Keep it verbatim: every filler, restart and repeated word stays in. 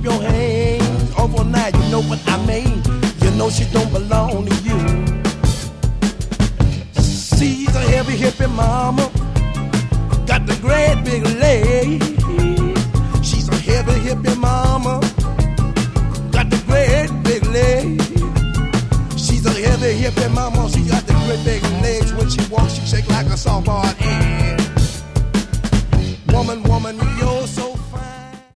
keep your hands off her now. You know what I mean? You know she don't belong to you. She's a heavy hippie mama, got the great big legs. She's a heavy hippie mama, got the great big legs. She's a heavy hippie mama, she got the great big legs. When she walks, she shake like a softball head. Woman, woman, you're